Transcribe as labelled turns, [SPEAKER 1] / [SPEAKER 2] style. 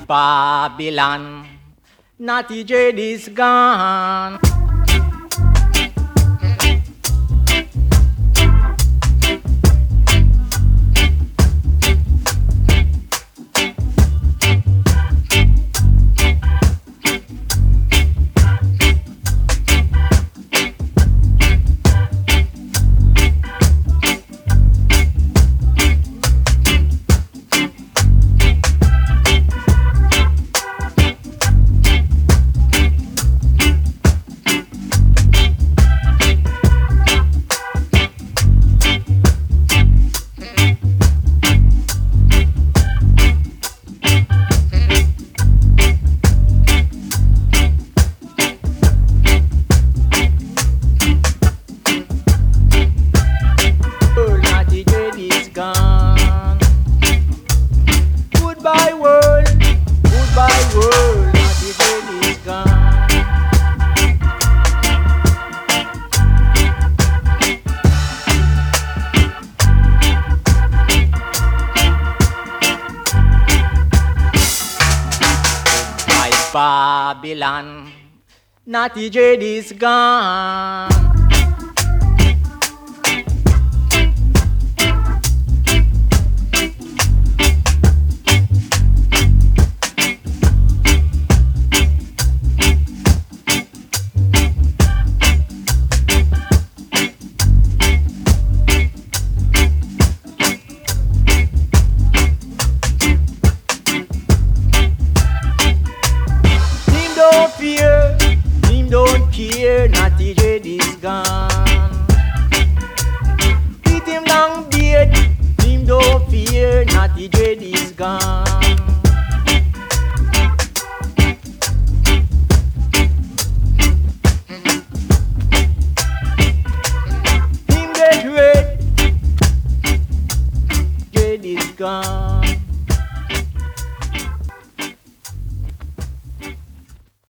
[SPEAKER 1] Babylon, Natty Dread is gone. Babylon, Natty Dread is gone. Here, Natty Dread is gone. Beat him long beard, him don't fear, Natty Dread is gone. Him get red, Dread is gone.